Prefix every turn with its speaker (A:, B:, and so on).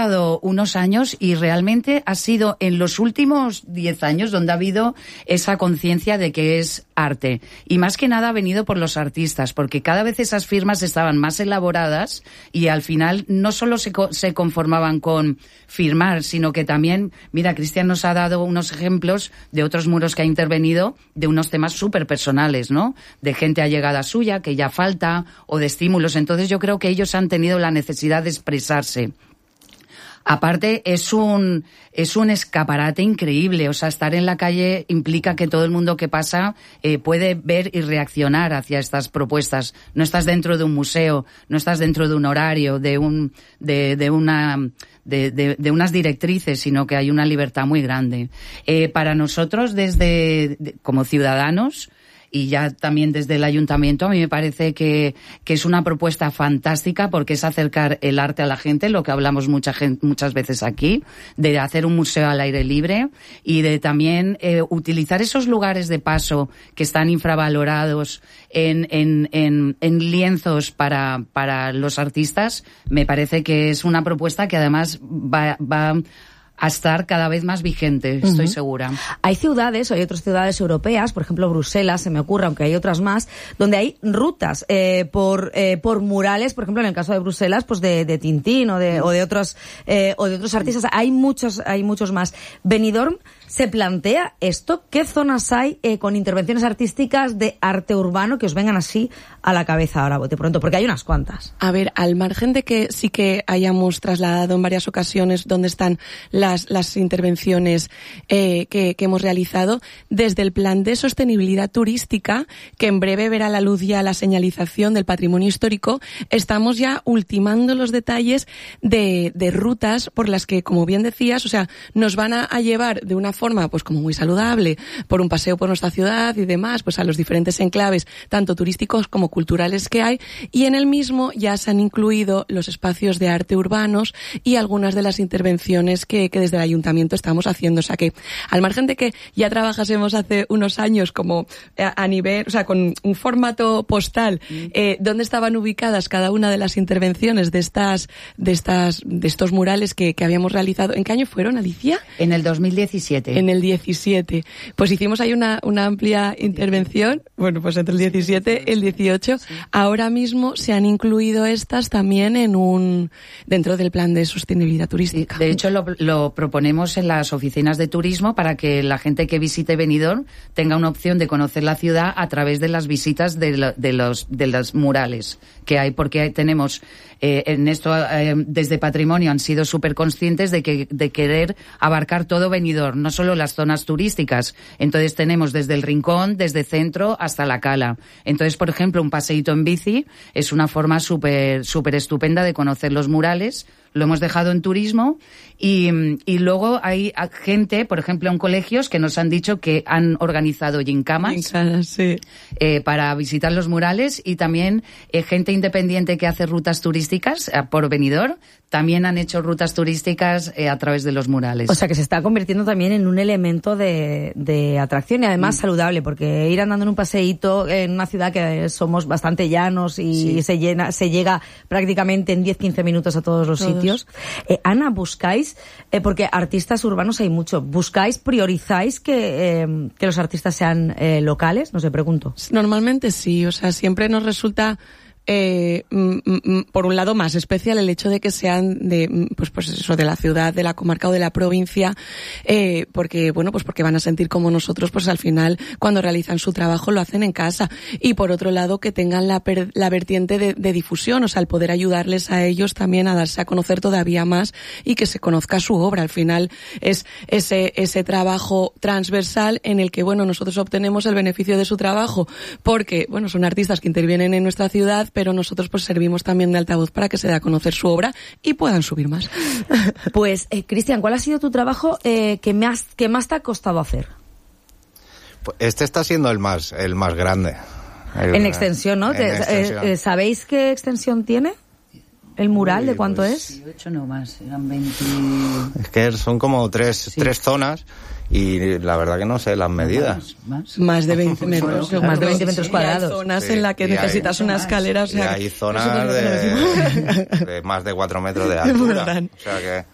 A: pasado unos años y realmente ha sido en los últimos 10 años donde ha habido esa conciencia de que es arte. Y más que nada ha venido por los artistas, porque cada vez esas firmas estaban más elaboradas y al final no solo se conformaban con firmar, sino que también, mira, Cristian nos ha dado unos ejemplos de otros muros que ha intervenido, de unos temas súper personales, ¿no? De gente allegada suya, que ya falta, o de estímulos. Entonces yo creo que ellos han tenido la necesidad de expresarse. Aparte, es un escaparate increíble. O sea, estar en la calle implica que todo el mundo que pasa puede ver y reaccionar hacia estas propuestas. No estás dentro de un museo, no estás dentro de un horario, de unas directrices, sino que hay una libertad muy grande. Para nosotros, como ciudadanos, y ya también desde el ayuntamiento, a mí me parece que es una propuesta fantástica porque es acercar el arte a la gente, lo que hablamos muchas veces aquí, de hacer un museo al aire libre y de también utilizar esos lugares de paso que están infravalorados en lienzos para los artistas. Me parece que es una propuesta que además va a estar cada vez más vigente, estoy segura.
B: Hay ciudades, hay otras ciudades europeas, por ejemplo Bruselas, se me ocurre, aunque hay otras más, donde hay rutas por murales, por ejemplo en el caso de Bruselas, pues de Tintín o de otros artistas. Hay muchos más. Benidorm se plantea esto. ¿Qué zonas hay con intervenciones artísticas de arte urbano que os vengan así a la cabeza ahora, bote pronto? Porque hay unas cuantas.
C: A ver, al margen de que sí que hayamos trasladado en varias ocasiones dónde están las intervenciones que hemos realizado, desde el plan de sostenibilidad turística, que en breve verá la luz ya la señalización del patrimonio histórico, estamos ya ultimando los detalles de rutas por las que, como bien decías, o sea, nos van a llevar de una forma pues como muy saludable por un paseo por nuestra ciudad y demás, pues a los diferentes enclaves, tanto turísticos como culturales que hay, y en el mismo ya se han incluido los espacios de arte urbanos y algunas de las intervenciones que desde el ayuntamiento estamos haciendo. O sea que, al margen de que ya trabajásemos hace unos años como a nivel, o sea, con un formato postal, dónde estaban ubicadas cada una de las intervenciones de estos murales que habíamos realizado. ¿En qué año fueron, Alicia?
A: En el 2017.
C: En el 17. Pues hicimos ahí una amplia intervención, bueno, pues entre el 17 y el 18. Sí. Ahora mismo se han incluido estas también dentro del plan de sostenibilidad turística.
A: De hecho, lo proponemos en las oficinas de turismo para que la gente que visite Benidorm tenga una opción de conocer la ciudad a través de las visitas de los murales que hay, porque tenemos en esto desde Patrimonio han sido súper conscientes de querer abarcar todo Benidorm, no solo las zonas turísticas. Entonces tenemos desde el Rincón, desde Centro hasta la Cala. Entonces, por ejemplo, un paseíto en bici es una forma súper estupenda de conocer los murales. Lo hemos dejado en turismo y luego hay gente, por ejemplo, en colegios que nos han dicho que han organizado gincamas
C: sí,
A: para visitar los murales, y también gente independiente que hace rutas turísticas por Benidorm. También han hecho rutas turísticas a través de los murales.
B: O sea que se está convirtiendo también en un elemento de atracción y además saludable, porque ir andando en un paseíto en una ciudad que somos bastante llanos y se llega prácticamente en 10-15 minutos a todos los sitios. Ana, buscáis, porque artistas urbanos hay mucho, priorizáis que los artistas sean locales, no sé, pregunto.
C: Normalmente sí, o sea, siempre nos resulta por un lado más especial el hecho de que sean de pues eso, de la ciudad, de la comarca o de la provincia, porque van a sentir como nosotros, pues al final cuando realizan su trabajo lo hacen en casa, y por otro lado que tengan la vertiente de difusión, o sea, el poder ayudarles a ellos también a darse a conocer todavía más y que se conozca su obra. Al final es ese trabajo transversal en el que, bueno, nosotros obtenemos el beneficio de su trabajo porque, bueno, son artistas que intervienen en nuestra ciudad, pero nosotros pues servimos también de altavoz para que se dé a conocer su obra y puedan subir más.
B: Pues, Cristian, ¿cuál ha sido tu trabajo que más te ha costado hacer?
D: Pues este está siendo el más grande.
B: En extensión, ¿no?
D: Extensión.
B: ¿Sabéis qué extensión tiene el mural? ¿De cuánto
A: pues,
B: es?
A: 18 no más, eran 20...
D: Es que son como tres zonas. Y la verdad que no sé las medidas.
C: Más de 20 metros.
B: Claro, más de 20 metros cuadrados.
C: Hay zonas en las que necesitas una escalera. O sea,
D: y hay zonas de más de 4 metros de altura. O sea que...